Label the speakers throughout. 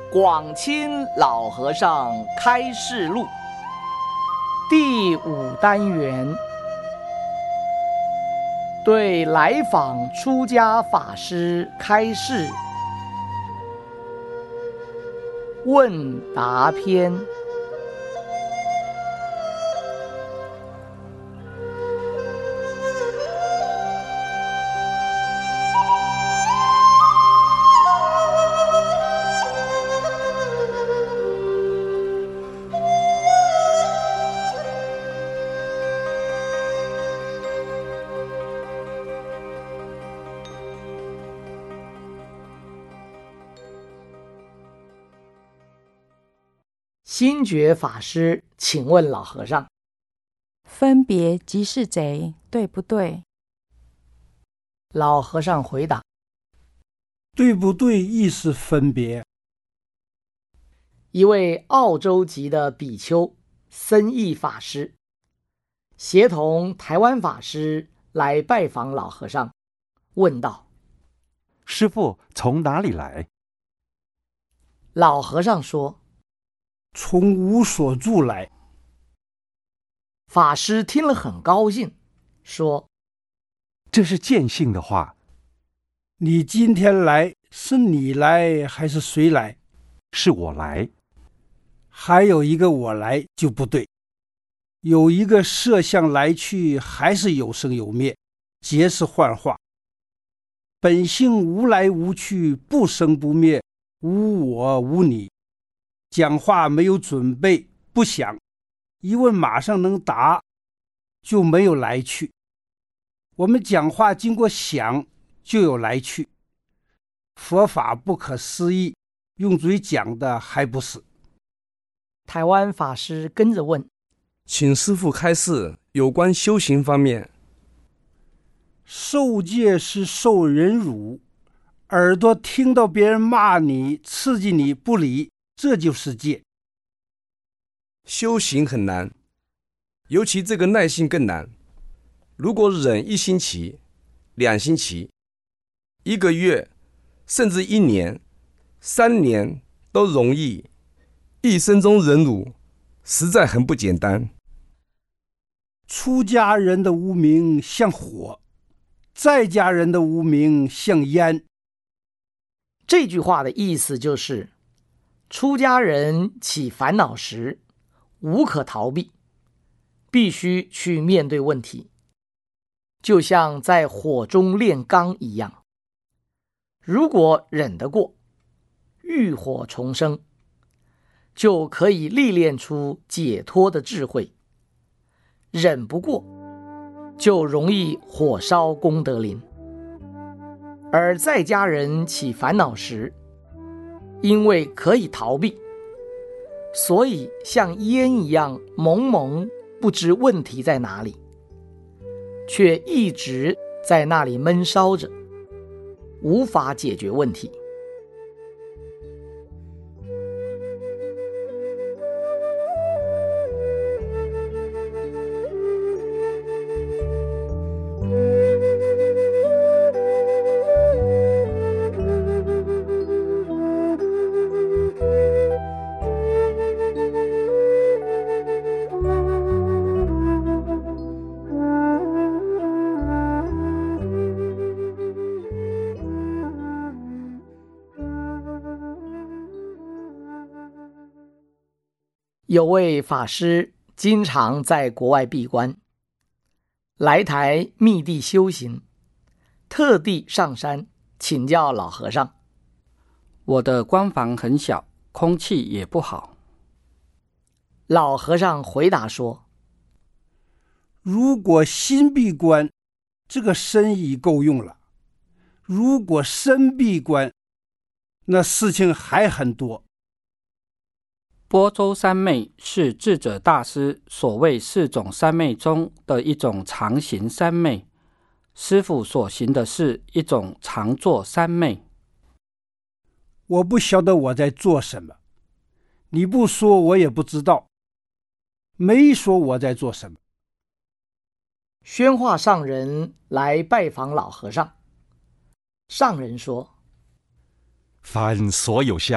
Speaker 1: 广钦老和尚开示录第5单元，对来访出家法师开示问答篇。心觉法师请问老和尚，
Speaker 2: 分别即是贼，对不对？
Speaker 1: 老和尚回答，
Speaker 3: 对不对亦是分别。
Speaker 1: 一位澳洲籍的比丘僧义法师协同台湾法师来拜访老和尚，问道：
Speaker 4: 师父从哪里来？
Speaker 1: 老和尚说：
Speaker 3: 从无所住来。
Speaker 1: 法师听了很高兴，说：
Speaker 4: 这是见性的话。
Speaker 3: 你今天来，是你来还是谁来？
Speaker 4: 是我来。
Speaker 3: 还有一个我来就不对，有一个色相来去，还是有生有灭，皆是幻化。本性无来无去，不生不灭，无我无你。讲话没有准备，不想，一问马上能答，就没有来去。我们讲话经过想，就有来去。佛法不可思议，用嘴讲的还不是。
Speaker 1: 台湾法师跟着问：
Speaker 5: 请师父开示有关修行方面。
Speaker 3: 受戒是受人辱，耳朵听到别人骂你、刺激你不理，这就是戒。
Speaker 5: 修行很难，尤其这个耐性更难。如果忍1星期、2星期、1个月，甚至1年、3年都容易，一生中忍辱实在很不简单。
Speaker 3: 出家人的无名像火，在家人的无名像烟。
Speaker 1: 这句话的意思就是，出家人起烦恼时无可逃避，必须去面对问题，就像在火中炼钢一样。如果忍得过，浴火重生，就可以历练出解脱的智慧；忍不过，就容易火烧功德林。而在家人起烦恼时，因为可以逃避，所以像烟一样蒙蒙，不知问题在哪里，却一直在那里闷烧着，无法解决问题。有位法师经常在国外闭关，来台密地修行，特地上山请教老和尚。
Speaker 6: 我的关房很小，空气也不好。
Speaker 1: 老和尚回答说：
Speaker 3: 如果心闭关，这个身已够用了；如果身闭关，那事情还很多。
Speaker 6: 般舟三昧是智者大师所谓4种三昧中的一种常行三昧，师父所行的是一种常坐三昧。
Speaker 3: 我不晓得我在做什么，你不说我也不知道，没说我在做什么。
Speaker 1: 宣化上人来拜访老和尚，上人说：
Speaker 4: 凡所有相，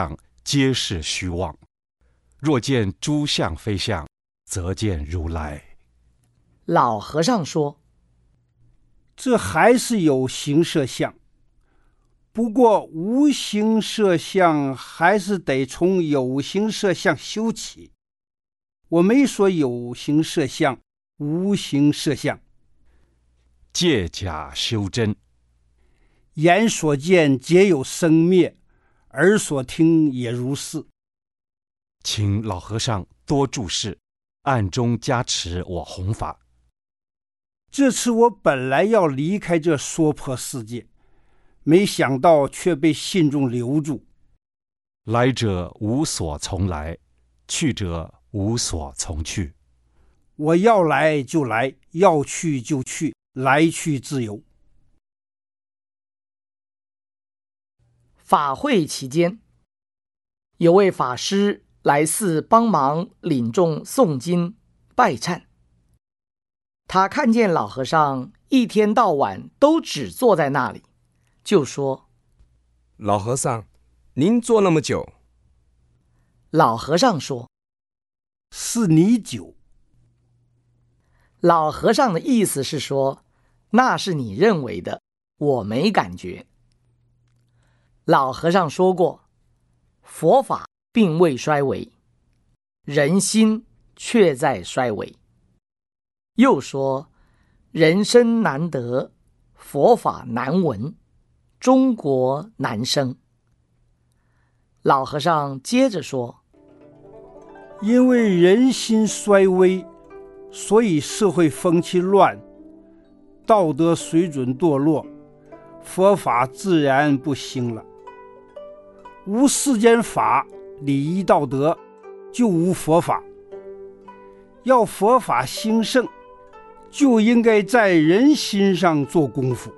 Speaker 4: 皆是虚妄。若见诸相非相，则见如来。
Speaker 1: 老和尚说：
Speaker 3: 这还是有形色相，不过无形色相还是得从有形色相修起。我没说有形色相无形色相，
Speaker 4: 借假修真。
Speaker 3: 眼所见皆有生灭，耳所听也如是。
Speaker 4: 请老和尚多注释，暗中加持我弘法。
Speaker 3: 这次我本来要离开这娑婆世界，没想到却被信众留住。
Speaker 4: 来者无所从来，去者无所从去。
Speaker 3: 我要来就来，要去就去，来去自由。
Speaker 1: 法会期间，有位法师来寺帮忙领众诵经拜忏。他看见老和尚一天到晚都只坐在那里，就说：
Speaker 5: 老和尚，您坐那么久？
Speaker 1: 老和尚说：
Speaker 3: 是你久。
Speaker 1: 老和尚的意思是说，那是你认为的，我没感觉。老和尚说过，佛法并未衰微，人心却在衰微。又说，人生难得，佛法难闻，中国难生。老和尚接着说：
Speaker 3: 因为人心衰微，所以社会风气乱，道德水准堕落，佛法自然不兴了。无世间法，礼仪道德，就无佛法。要佛法兴盛，就应该在人心上做功夫。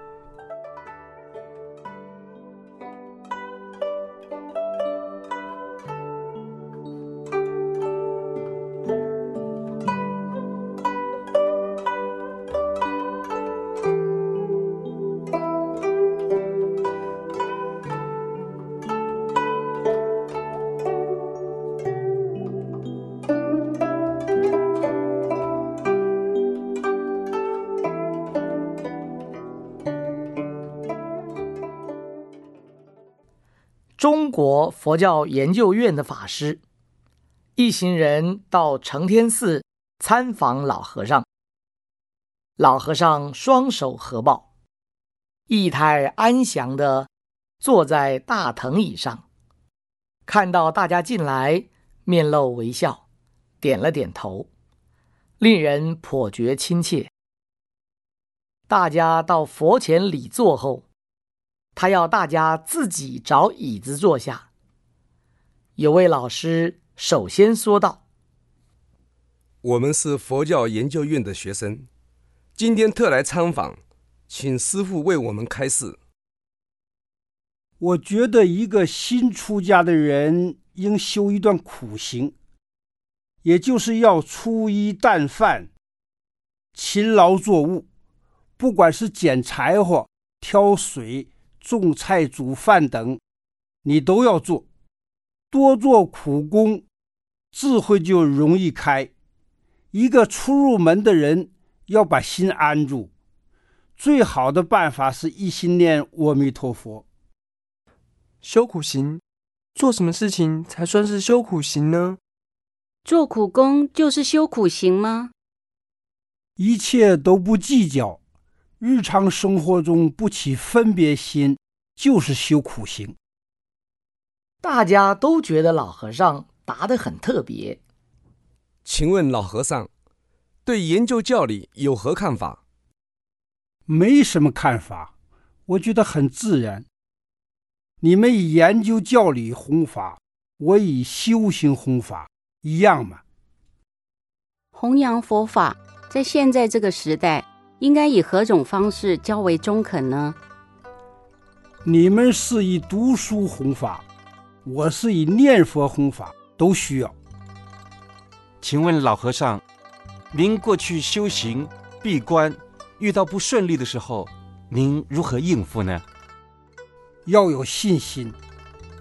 Speaker 1: 中国佛教研究院的法师一行人到承天寺参访老和尚。老和尚双手合抱，意态安详地坐在大藤椅上，看到大家进来，面露微笑，点了点头，令人颇觉亲切。大家到佛前礼坐后，他要大家自己找椅子坐下。有位老师首先说道：
Speaker 5: 我们是佛教研究院的学生，今天特来参访，请师父为我们开示。
Speaker 3: 我觉得一个新出家的人应修一段苦行，也就是要粗衣淡饭，勤劳作务，不管是捡柴火、挑水、种菜、煮饭等，你都要做，多做苦工，智慧就容易开。一个初入门的人要把心安住，最好的办法是一心念阿弥陀佛。
Speaker 7: 修苦行，做什么事情才算是修苦行呢？
Speaker 8: 做苦工就是修苦行吗？
Speaker 3: 一切都不计较，日常生活中不起分别心，就是修苦行。
Speaker 1: 大家都觉得老和尚答得很特别。
Speaker 5: 请问老和尚，对研究教理有何看法？
Speaker 3: 没什么看法，我觉得很自然。你们以研究教理弘法，我以修行弘法，一样嘛。
Speaker 8: 弘扬佛法，在现在这个时代，应该以何种方式较为中肯呢？
Speaker 3: 你们是以读书弘法，我是以念佛弘法，都需要。
Speaker 4: 请问老和尚，您过去修行闭关，遇到不顺利的时候，您如何应付呢？
Speaker 3: 要有信心，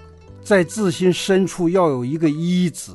Speaker 3: 在自心深处要有一个一字。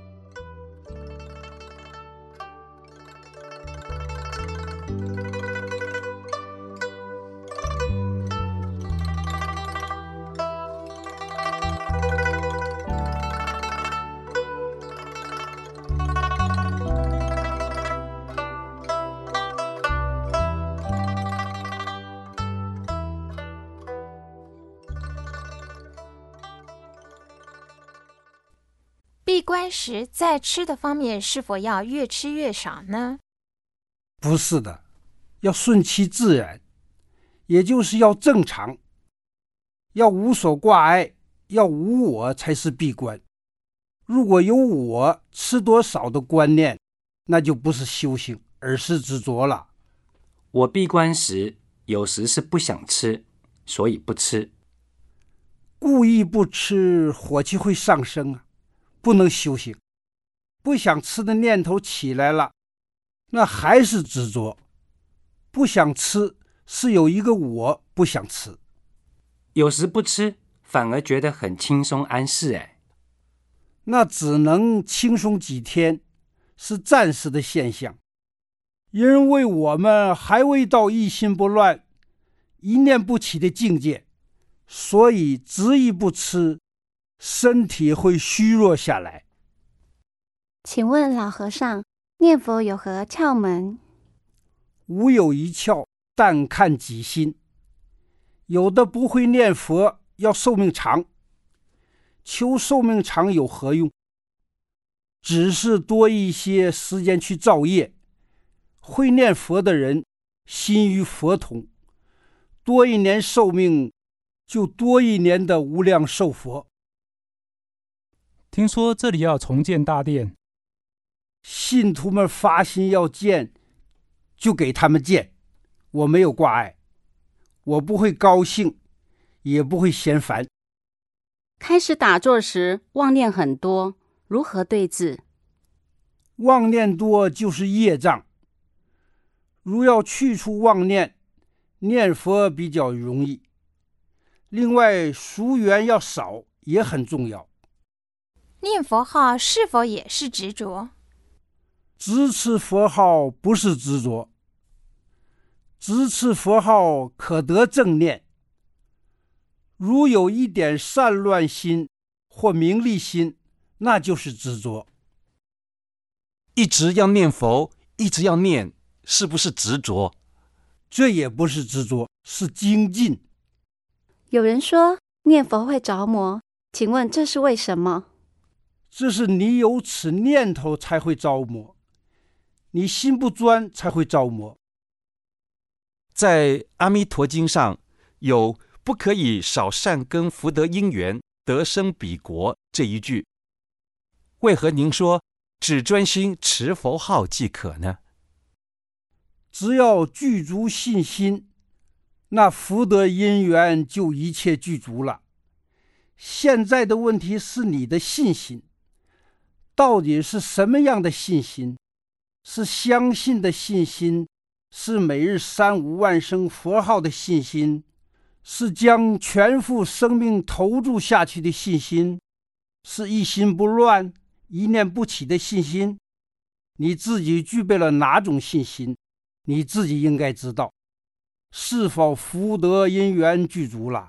Speaker 9: 闭关时在吃的方面是否要越吃越少呢？
Speaker 3: 不是的，要顺其自然，也就是要正常，要无所挂碍，要无我才是闭关。如果有我吃多少的观念，那就不是修行，而是执着了。
Speaker 10: 我闭关时有时是不想吃，所以不吃。
Speaker 3: 故意不吃，火气会上升啊，不能修行。不想吃的念头起来了，那还是执着。不想吃是有一个我不想吃。
Speaker 10: 有时不吃反而觉得很轻松安适哎。
Speaker 3: 那只能轻松几天，是暂时的现象。因为我们还未到一心不乱、一念不起的境界，所以执意不吃，身体会虚弱下来。
Speaker 8: 请问老和尚，念佛有何窍门？
Speaker 3: 无有一窍，但看己心。有的不会念佛，要寿命长，求寿命长有何用？只是多一些时间去造业。会念佛的人心与佛同，多一年寿命就多一年的无量寿佛。
Speaker 11: 听说这里要重建大殿，
Speaker 3: 信徒们发心要建，就给他们建。我没有挂碍，我不会高兴，也不会嫌烦。
Speaker 8: 开始打坐时妄念很多，如何对治？
Speaker 3: 妄念多就是业障。如要去除妄念，念佛比较容易。另外，俗缘要少也很重要。
Speaker 9: 念佛号是否也是执着？
Speaker 3: 直持佛号不是执着，直持佛号可得正念。如有一点散乱心或名利心，那就是执着。
Speaker 4: 一直要念佛，一直要念，是不是执着？
Speaker 3: 这也不是执着，是精进。
Speaker 8: 有人说念佛会着魔，请问这是为什么？
Speaker 3: 这是你有此念头才会着魔，你心不专才会着魔。
Speaker 4: 在《阿弥陀经》上有不可以少善根福德因缘得生彼国这一句，为何您说只专心持佛号即可呢？
Speaker 3: 只要具足信心，那福德因缘就一切具足了。现在的问题是你的信心，到底是什么样的信心？是相信的信心，是每日3-5万声佛号的信心，是将全副生命投注下去的信心，是一心不乱、一念不起的信心。你自己具备了哪种信心？你自己应该知道，是否福德因缘具足了。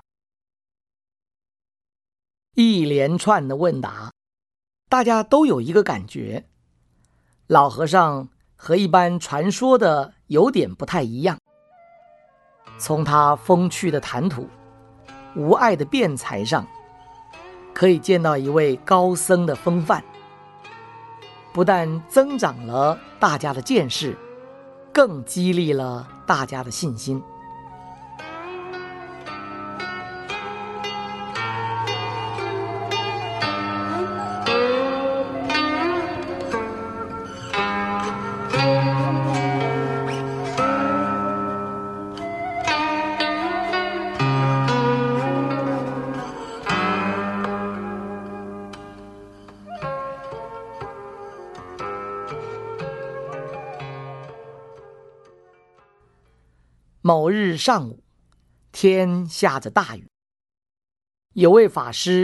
Speaker 1: 一连串的问答，大家都有一个感觉，老和尚和一般传说的有点不太一样。从他风趣的谈吐、无碍的辩才上，可以见到一位高僧的风范，不但增长了大家的见识，更激励了大家的信心。某日上午，天下着大雨，有位法师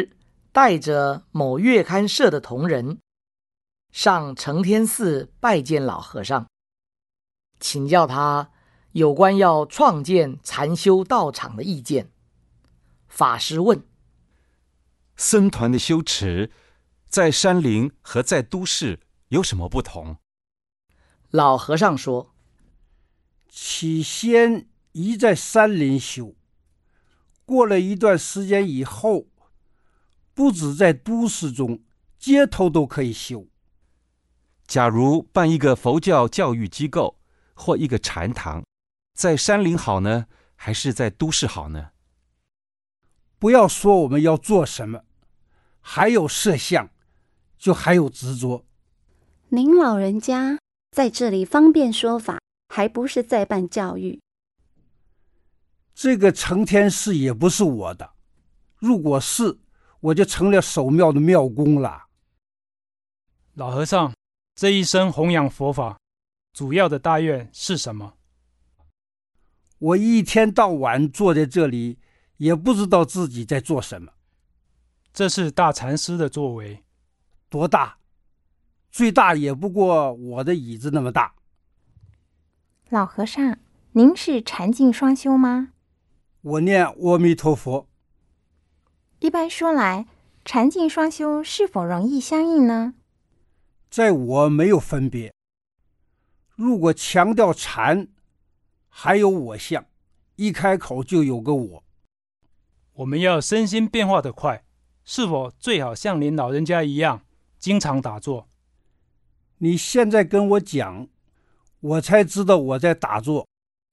Speaker 1: 带着某月刊社的同仁上承天寺拜见老和尚，请教他有关要创建禅修道场的意见。法师问：
Speaker 4: 僧团的修持在山林和在都市有什么不同？
Speaker 1: 老和尚说：
Speaker 3: 起先宜在山林修，过了一段时间以后，不止在都市中，街头都可以修。
Speaker 4: 假如办一个佛教教育机构或一个禅堂，在山林好呢，还是在都市好呢？
Speaker 3: 不要说我们要做什么，还有设想，就还有执着。
Speaker 12: 您老人家在这里方便说法，还不是在办教育？
Speaker 3: 这个承天寺也不是我的，如果是，我就成了守庙的庙公了。
Speaker 11: 老和尚，这一生弘扬佛法，主要的大愿是什么？
Speaker 3: 我一天到晚坐在这里，也不知道自己在做什么。
Speaker 11: 这是大禅师的作为。
Speaker 3: 多大？最大也不过我的椅子那么大。
Speaker 9: 老和尚，您是禅净双修吗？
Speaker 3: 我念阿弥陀佛。
Speaker 9: 一般说来，禅净双修是否容易相应呢？
Speaker 3: 在我没有分别。如果强调禅，还有我相，一开口就有个我。
Speaker 11: 我们要身心变化得快，是否最好像您老人家一样，经常打坐？
Speaker 3: 你现在跟我讲，我才知道我在打坐。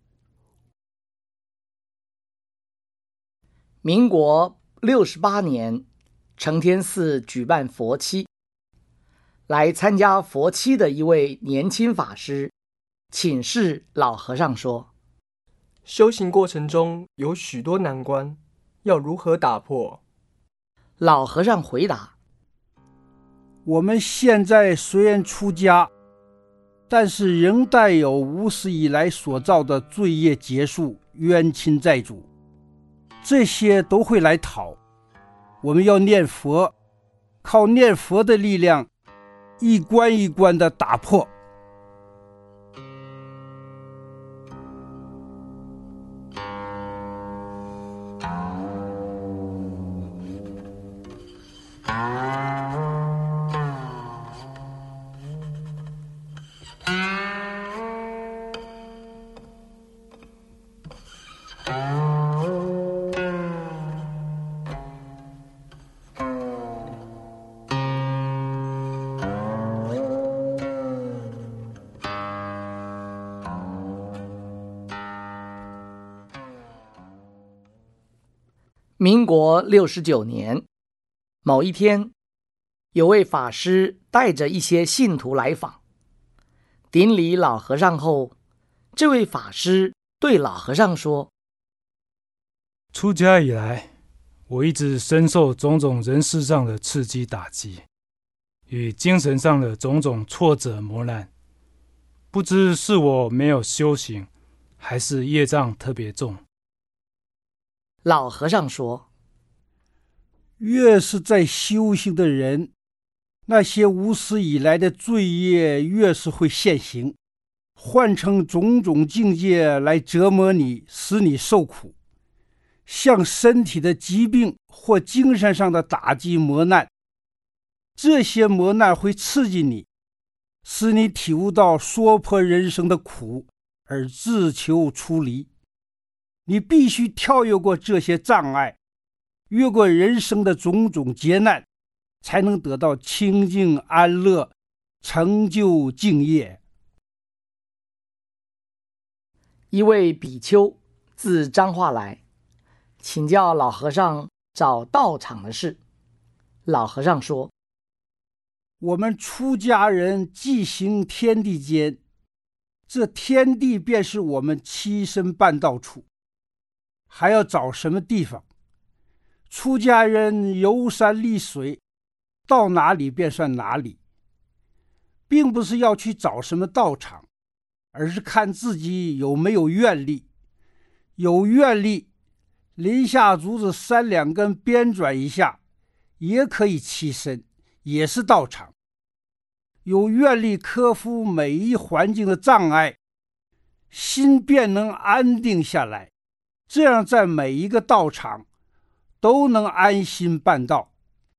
Speaker 1: 民国68年，承天寺举办佛七，来参加佛七的一位年轻法师请示老和尚说：
Speaker 7: 修行过程中有许多难关，要如何打破？
Speaker 1: 老和尚回答：
Speaker 3: 我们现在虽然出家，但是仍带有无始以来所造的罪业结束、冤亲债主，这些都会来讨。我们要念佛，靠念佛的力量，一关一关的打破。
Speaker 1: 民国69年，某一天，有位法师带着一些信徒来访，顶礼老和尚后，这位法师对老和尚说：
Speaker 11: 出家以来，我一直深受种种人事上的刺激打击，与精神上的种种挫折磨难，不知是我没有修行，还是业障特别重。
Speaker 1: 老和尚说：
Speaker 3: 越是在修行的人，那些无始以来的罪业越是会现行，换成种种境界来折磨你，使你受苦。像身体的疾病或精神上的打击磨难，这些磨难会刺激你，使你体悟到说破人生的苦而自求出离。你必须跳跃过这些障碍，越过人生的种种劫难，才能得到清净安乐，成就净业。
Speaker 1: 一位比丘自彰化来，请教老和尚找道场的事。老和尚说：
Speaker 3: 我们出家人既行天地间，这天地便是我们栖身办道处，还要找什么地方？出家人游山历水，到哪里便算哪里，并不是要去找什么道场，而是看自己有没有愿力。有愿力，临下竹子3-2根编转一下， 也可以栖身，也是道场。有愿力克服每一环境的障碍，心便能安定下来，这样在每一个道场都能安心办道。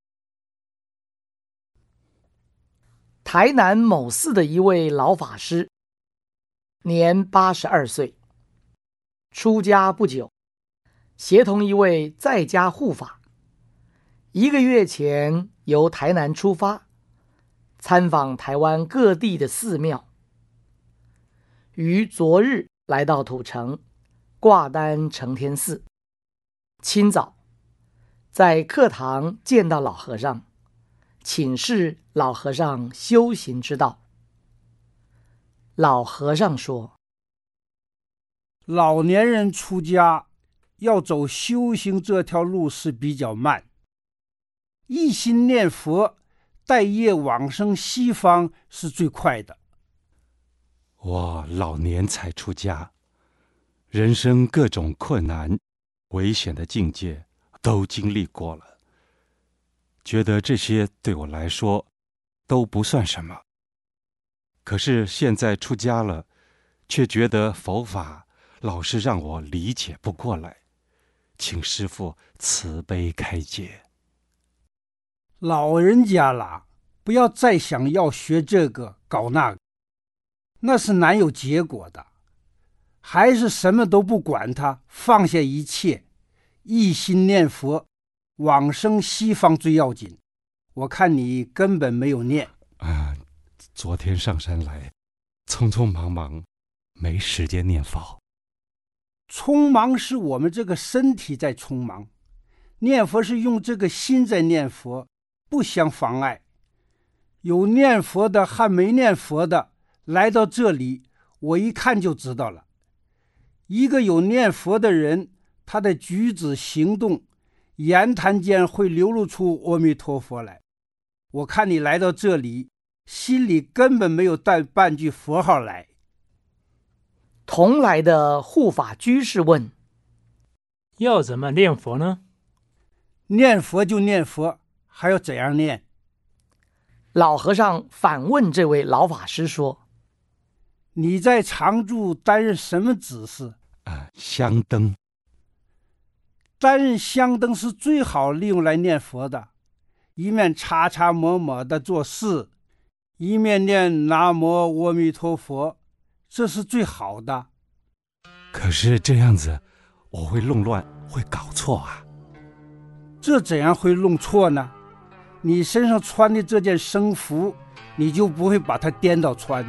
Speaker 1: 台南某寺的一位老法师，年82岁，出家不久，协同一位在家护法，1个月前由台南出发，参访台湾各地的寺庙，于昨日来到土城挂单承天寺。清早在课堂见到老和尚，请示老和尚修行之道。老和尚说，
Speaker 3: 老年人出家要走修行这条路是比较慢，一心念佛待业往生西方是最快的。
Speaker 4: 我老年才出家，人生各种困难危险的境界都经历过了，觉得这些对我来说都不算什么。可是现在出家了，却觉得佛法老是让我理解不过来，请师父慈悲开解。
Speaker 3: 老人家啦，不要再想要学这个搞那个，那是难有结果的。还是什么都不管它，放下一切，一心念佛，往生西方最要紧。我看你根本没有念。
Speaker 4: 昨天上山来，匆匆忙忙，没时间念佛。
Speaker 3: 匆忙是我们这个身体在匆忙，念佛是用这个心在念佛，不相妨碍。有念佛的和没念佛的来到这里，我一看就知道了。一个有念佛的人，他的举止行动言谈间会流露出阿弥陀佛来。我看你来到这里，心里根本没有带半句佛号来。
Speaker 1: 同来的护法居士问，
Speaker 11: 要怎么念佛呢？
Speaker 3: 念佛就念佛，还要怎样念？
Speaker 1: 老和尚反问这位老法师说，
Speaker 3: 你在常住担任什么指示？
Speaker 4: 香灯。
Speaker 3: 担任香灯是最好利用来念佛的，一面擦擦抹抹的做事，一面念南无阿弥陀佛，这是最好的。
Speaker 4: 可是这样子我会弄乱，会搞错啊。
Speaker 3: 这怎样会弄错呢？你身上穿的这件僧服，你就不会把它颠倒穿。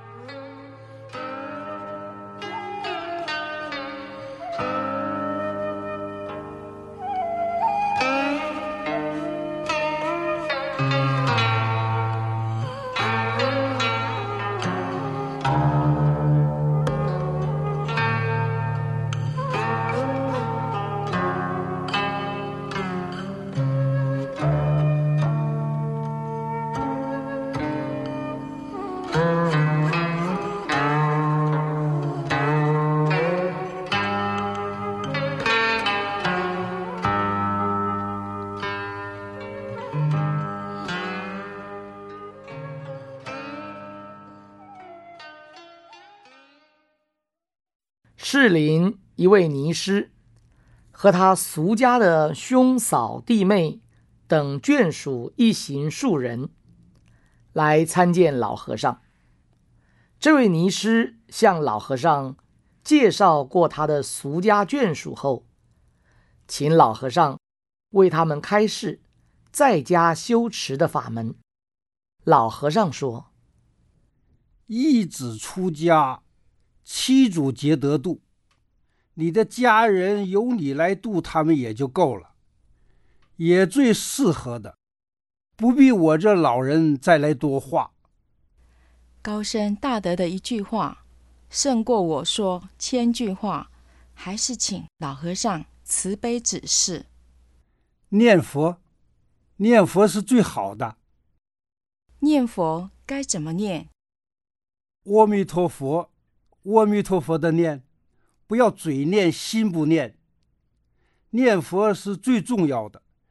Speaker 1: 士林一位尼师和他俗家的兄嫂弟妹等眷属一行数人来参见老和尚。这位尼师向老和尚介绍过他的俗家眷属后，请老和尚为他们开示在家修持的法门。老和尚说，
Speaker 3: 一子出家，七祖皆得度，你的家人由你来度他们也就够了，也最适合的，不必我这老人再来多话。
Speaker 2: 高深大德的一句话，胜过我说1000句话，还是请老和尚慈悲指示。
Speaker 3: 念佛，念佛是最好的。
Speaker 2: 念佛该怎么念？
Speaker 3: 阿弥陀佛，阿弥陀佛的念，不要嘴念心不念。念佛是最重要的，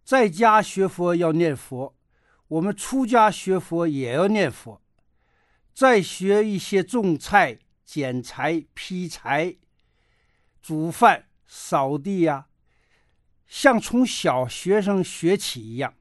Speaker 3: 在家学佛要念佛，我们出家学佛也要念佛。再学一些种菜、捡柴、劈柴、煮饭、扫地呀，像从小学生学起一样。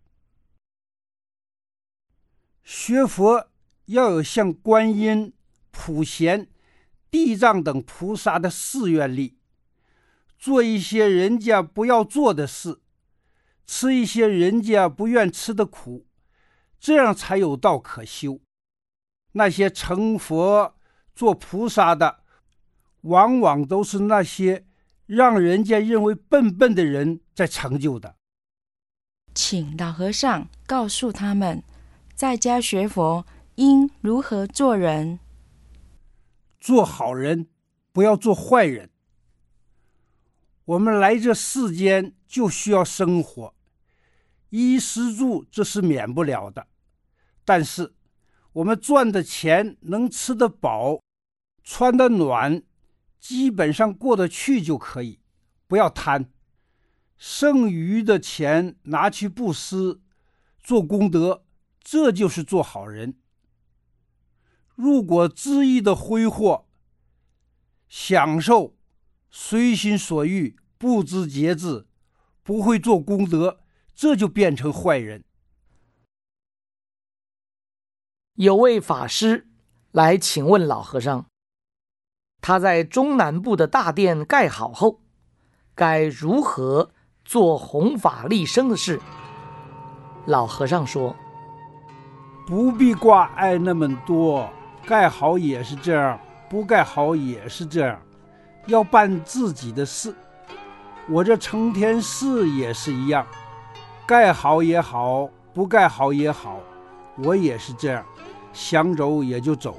Speaker 3: 学佛要有像观音、普贤、地藏等菩萨的誓愿力，做一些人家不要做的事，吃一些人家不愿吃的苦，这样才有道可修。那些成佛做菩萨的，往往都是那些让人家认为笨笨的人在成就的。
Speaker 2: 请老和尚告诉他们，在家学佛应如何做人。
Speaker 3: 做好人，不要做坏人。我们来这世间就需要生活，衣食住这是免不了的，但是我们赚的钱能吃得饱，穿得暖，基本上过得去就可以，不要贪。剩余的钱拿去布施，做功德，这就是做好人。如果恣意的挥霍，享受，随心所欲，不知节制，不会做功德，这就变成坏人。
Speaker 1: 有位法师来请问老和尚，他在中南部的大殿盖好后，该如何做弘法利生的事？老和尚说，
Speaker 3: 不必挂碍那么多，盖好也是这样，不盖好也是这样，要办自己的事。我这承天寺也是一样，盖好也好，不盖好也好，我也是这样，想走也就走。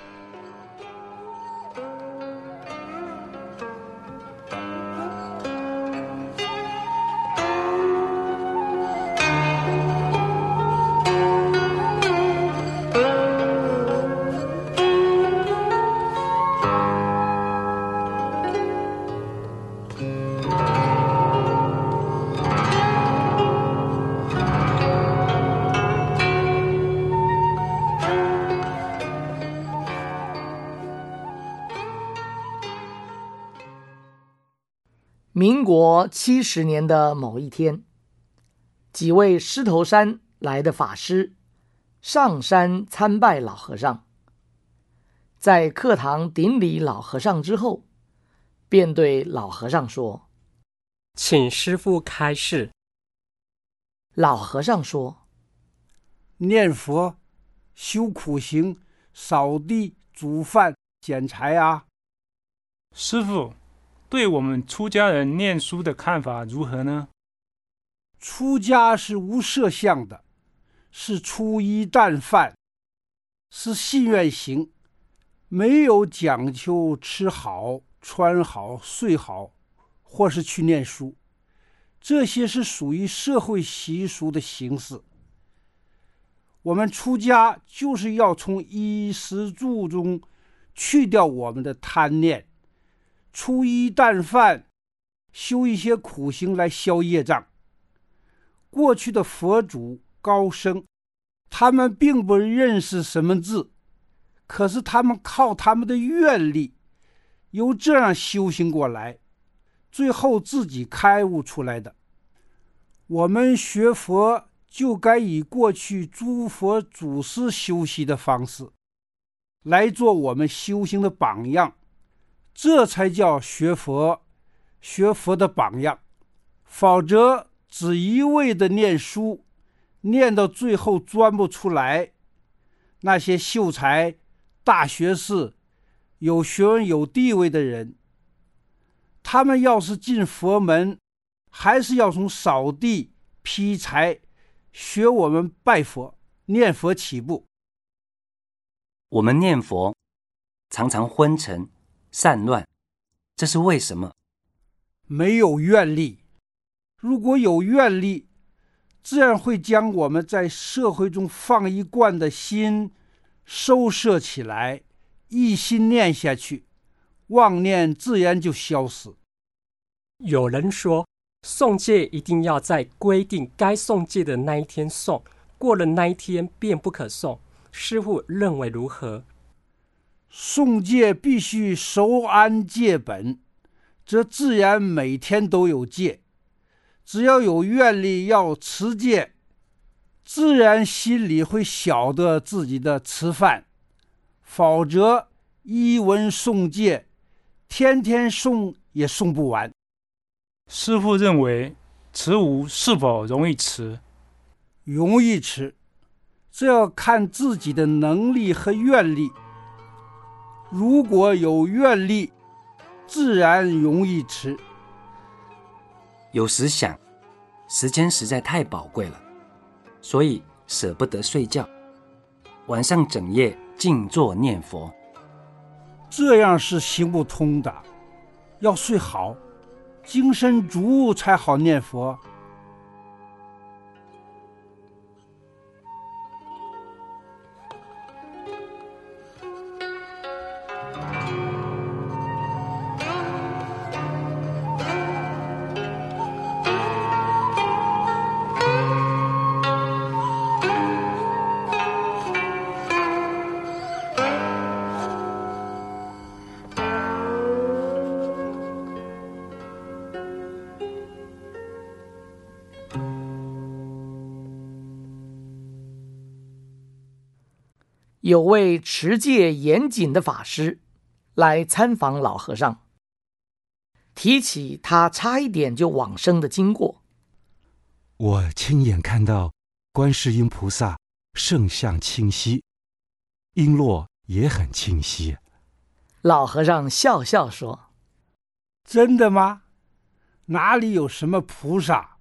Speaker 1: 民国70年的某一天，几位狮头山来的法师上山参拜老和尚，在课堂顶礼老和尚之后，便对老和尚说：“
Speaker 13: 请师父开示。”
Speaker 1: 老和尚说：“
Speaker 3: 念佛、修苦行、扫地、煮饭、捡柴啊。”
Speaker 11: 师父，对我们出家人念书的看法如何呢？
Speaker 3: 出家是无设相的，是粗衣淡饭，是信愿行，没有讲究吃好、穿好、睡好，或是去念书，这些是属于社会习俗的形式。我们出家就是要从衣食住中去掉我们的贪念，粗衣淡饭，修一些苦行来消业障。过去的佛祖高僧，他们并不认识什么字，可是他们靠他们的愿力，由这样修行过来，最后自己开悟出来的。我们学佛就该以过去诸佛祖师修习的方式，来做我们修行的榜样，这才叫学佛，学佛的榜样。否则只一味的念书，念到最后钻不出来，那些秀才、大学士、有学问有地位的人，他们要是进佛门，还是要从扫地、劈柴学我们拜佛、念佛起步。
Speaker 10: 我们念佛常常昏沉散乱，这是为什么？
Speaker 3: 没有愿力。如果有愿力，自然会将我们在社会中放一贯的心收摄起来，一心念下去，妄念自然就消失。
Speaker 13: 有人说， 送戒一定要在规定该送戒的那一天送，过了那一天便不可送。师父认为如何？
Speaker 3: 送戒必须熟谙戒本，则自然每天都有戒。只要有愿力要持戒，自然心里会晓得自己的吃饭，否则一文送戒，天天送也送不完。
Speaker 11: 师父认为持无是否容易持？
Speaker 3: 容易持，这要看自己的能力和愿力。如果有愿力，自然容易持。
Speaker 10: 有时想，时间实在太宝贵了，所以舍不得睡觉，晚上整夜静坐念佛。
Speaker 3: 这样是行不通的，要睡好，精神足才好念佛。
Speaker 1: 有位持戒严谨的法师来参访老和尚，提起他差一点就往生的经过。
Speaker 4: 我亲眼看到观世音菩萨圣像清晰，璎珞也很清晰。
Speaker 1: 老和尚笑笑说：
Speaker 3: 真的吗？哪里有什么菩萨？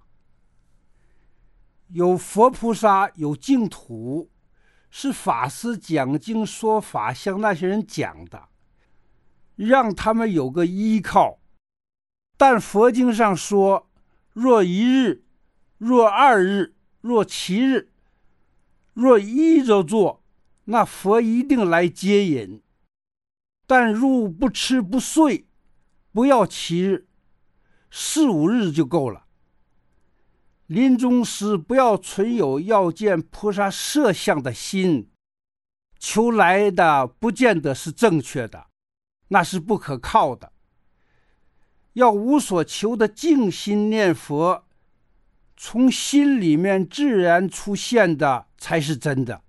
Speaker 3: 有佛菩萨，有净土，是法师讲经说法向那些人讲的，让他们有个依靠。但佛经上说，若一日，若二日，若七日，若依着做，那佛一定来接引。但入不吃不睡，不要7日，4、5日就够了。临终时不要存有要见菩萨摄像的心，求来的不见得是正确的，那是不可靠的。要无所求的静心念佛，从心里面自然出现的才是真的。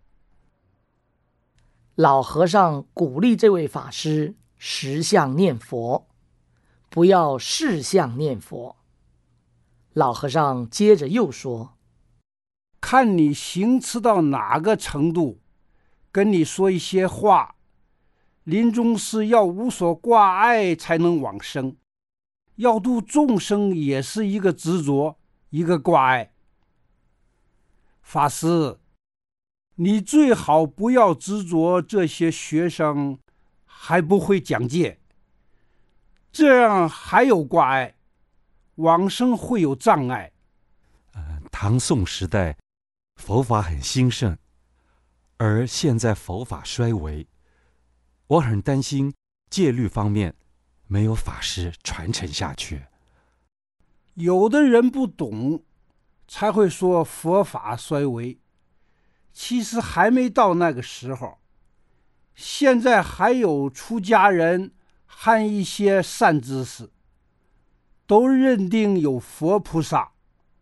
Speaker 1: 老和尚鼓励这位法师实相念佛，不要事相念佛。老和尚接着又说：
Speaker 3: 看你行持到哪个程度，跟你说一些话，临终时要无所挂碍才能往生。要度众生也是一个执着，一个挂碍。法师，你最好不要执着这些学生还不会讲戒，这样还有挂碍，往生会有障碍。
Speaker 4: 唐宋时代佛法很兴盛，而现在佛法衰微，我很担心戒律方面没有法师传承下去。
Speaker 3: 有的人不懂，才会说佛法衰微，其实还没到那个时候。现在还有出家人和一些善知识都认定有佛菩萨，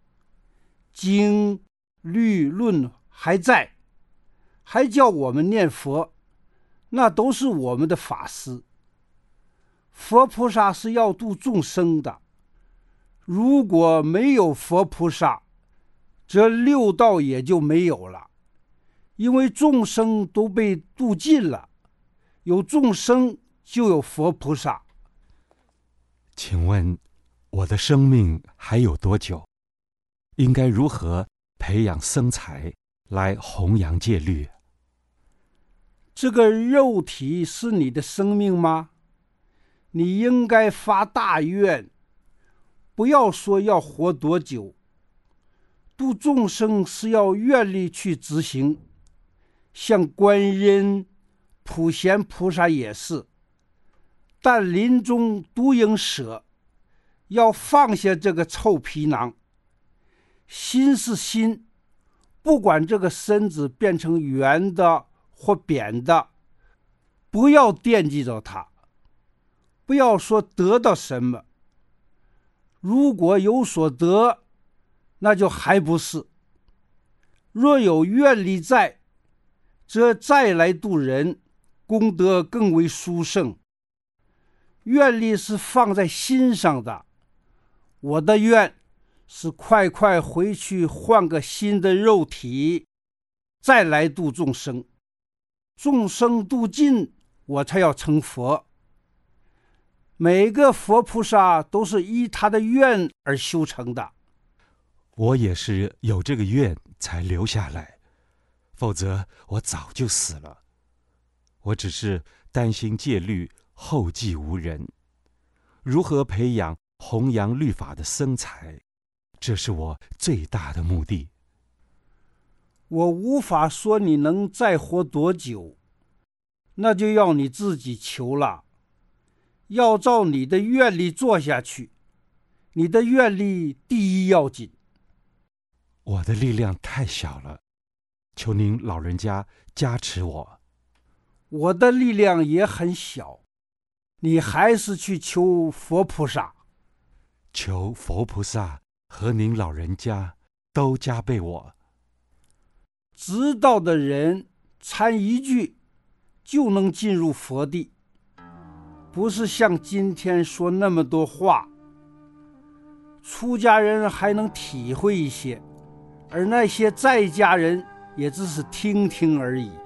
Speaker 3: 经律论还在，还叫我们念佛，那都是我们的法师。佛菩萨是要度众生的，如果没有佛菩萨，这六道也就没有了，因为众生都被度尽了，有众生就有佛菩萨。
Speaker 4: 请问我的生命还有多久？应该如何培养僧才来弘扬戒律？
Speaker 3: 这个肉体是你的生命吗？你应该发大愿，不要说要活多久。度众生是要愿力去执行，像观音、普贤菩萨也是，但临终都应舍， 要放下这个臭皮囊。心是心，不管这个身子变成圆的或扁的，不要惦记着它，不要说得到什么。如果有所得，那就还不是。若有愿力在，则再来度人，功德更为殊胜。愿力是放在心上的，我的愿是快快回去换个新的肉体，再来度众生。众生度尽，我才要成佛。每个佛菩萨都是依他的愿而修成的。
Speaker 4: 我也是有这个愿才留下来，否则我早就死了。我只是担心戒律后继无人，如何培养弘扬律法的僧才，这是我最大的目的。
Speaker 3: 我无法说你能再活多久，那就要你自己求了。要照你的愿力做下去，你的愿力第一要紧。
Speaker 4: 我的力量太小了，求您老人家加持我。
Speaker 3: 我的力量也很小，你还是去求佛菩萨。
Speaker 4: 求佛菩萨和您老人家都加倍我。
Speaker 3: 知道的人参一句就能进入佛地，不是像今天说那么多话。出家人还能体会一些，而那些在家人也只是听听而已。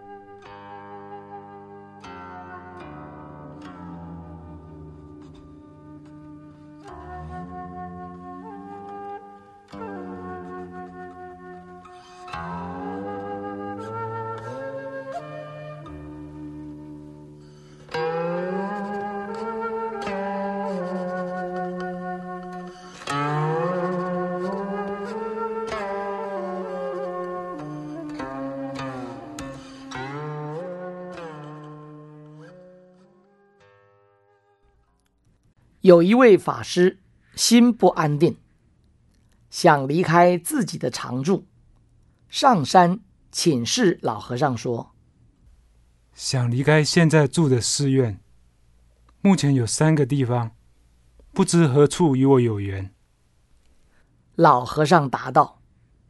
Speaker 1: 有一位法师心不安定，想离开自己的常住，上山请示老和尚说：
Speaker 11: 想离开现在住的寺院，目前有3个地方，不知何处与我有缘。
Speaker 1: 老和尚答道：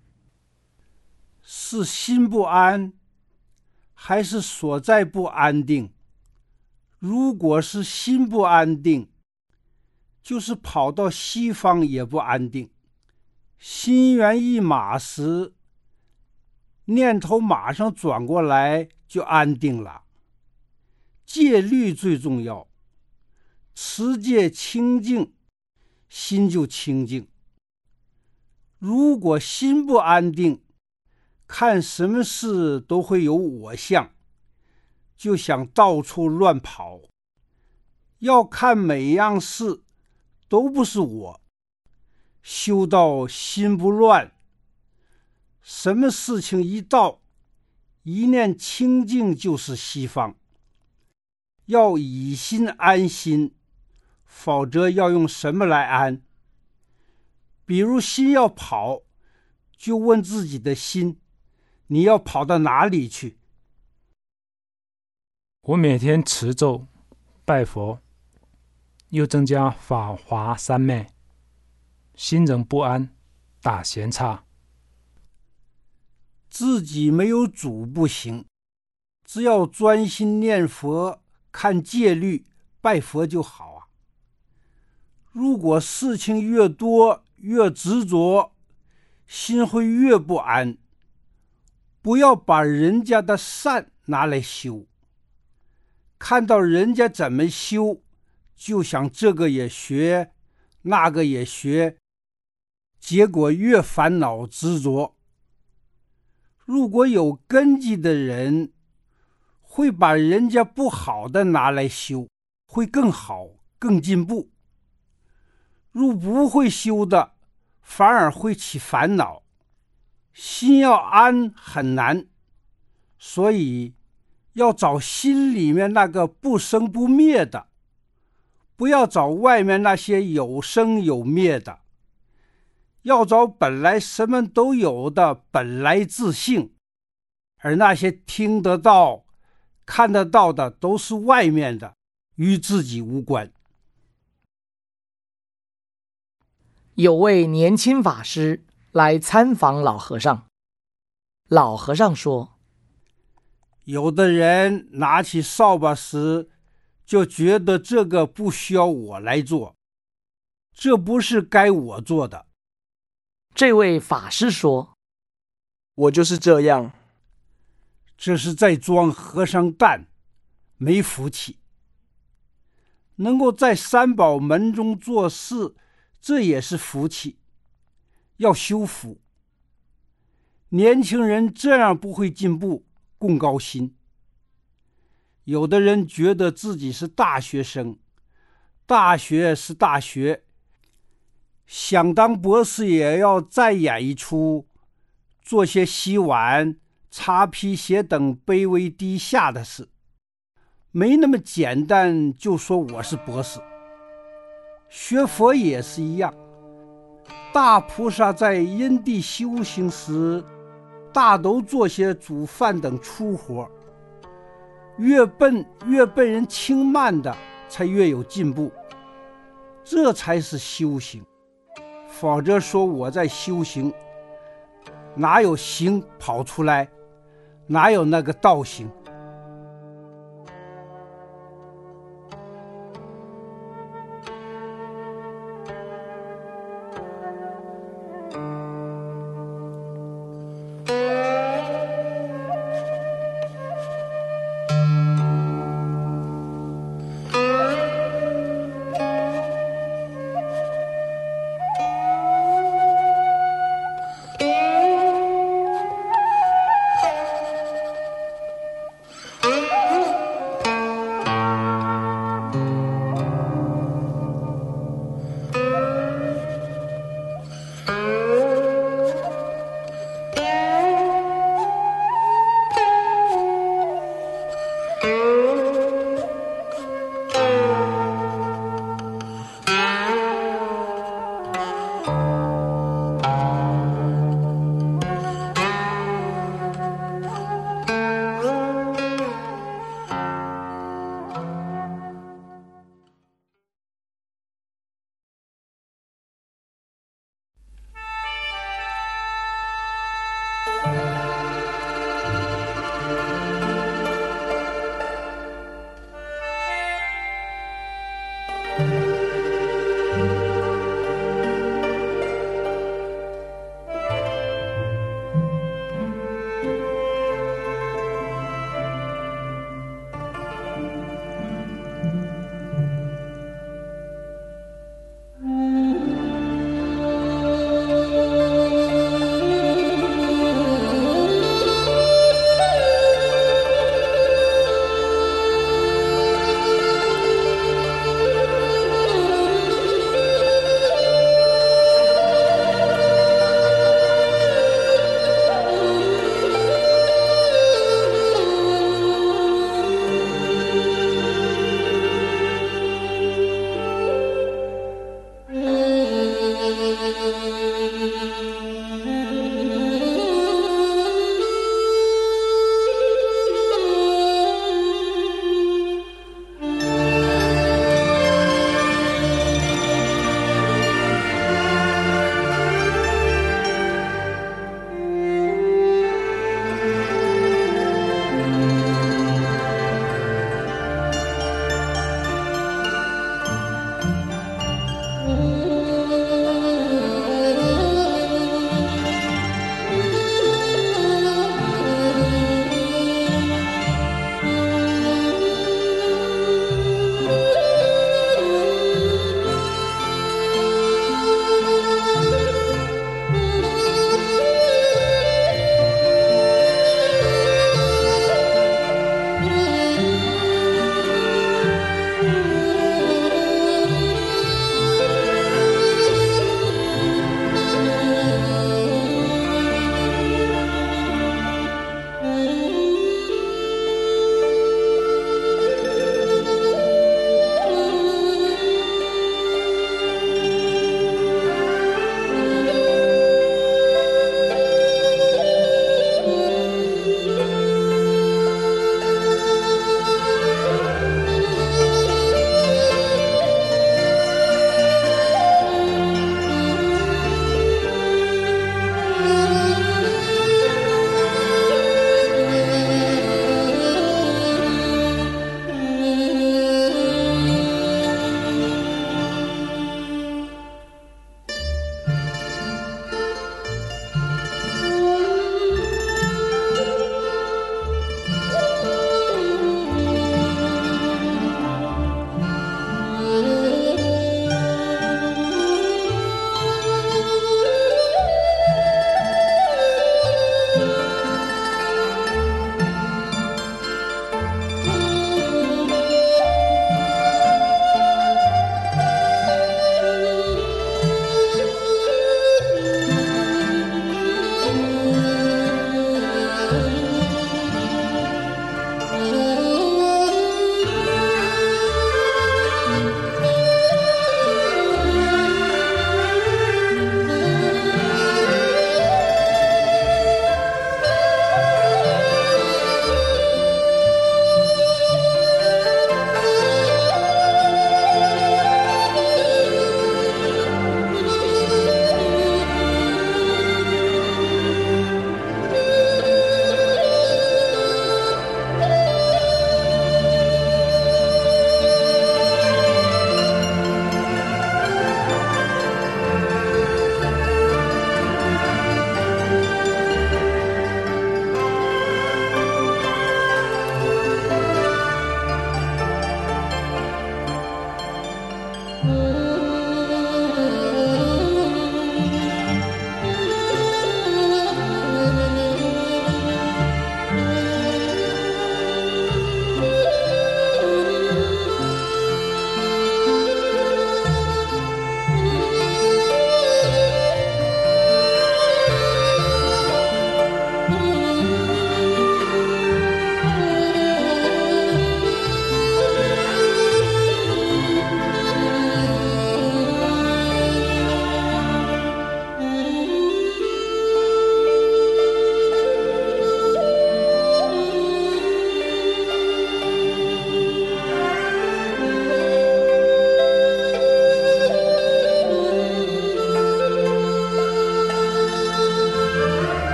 Speaker 3: 是心不安，还是所在不安定？如果是心不安定，就是跑到西方也不安定。心猿意马时，念头马上转过来就安定了。戒律最重要，持戒清净，心就清净。如果心不安定，看什么事都会有我相，就想到处乱跑。要看每样事都不是我，修到心不乱，什么事情一到，一念清净就是西方。要以心安心，否则要用什么来安？比如心要跑，就问自己的心，你要跑到哪里去？
Speaker 11: 我每天持咒、拜佛，又增加法华三昧，心仍不安，大嫌差。
Speaker 3: 自己没有主不行，只要专心念佛、看戒律、拜佛就好啊。如果事情越多，越执着，心会越不安。不要把人家的善拿来修，看到人家怎么修，就想这个也学，那个也学，结果越烦恼执着。如果有根基的人，会把人家不好的拿来修，会更好，更进步。如不会修的，反而会起烦恼。心要安很难，所以要找心里面那个不生不灭的， 不要找外面那些有生有灭的，要找本来什么都有的本来自性，而那些听得到、看得到的都是外面的，与自己无关。
Speaker 1: 有位年轻法师来参访老和尚，老和尚说：
Speaker 3: 有的人拿起扫把时就觉得这个不需要我来做，这不是该我做的。
Speaker 1: 这位法师说：
Speaker 7: 我就是这样。
Speaker 3: 这是在装和尚蛋，没福气。能够在三宝门中做事，这也是福气，要修福。年轻人这样不会进步，共高薪。有的人觉得自己是大学生，大学是大学，想当博士也要再演一出，做些洗碗、擦皮鞋等卑微低下的事，没那么简单就说我是博士。学佛也是一样，大菩萨在因地修行时，大都做些煮饭等粗活，越笨人轻慢的才越有进步，这才是修行。否则说我在修行，哪有行跑出来，哪有那个道行？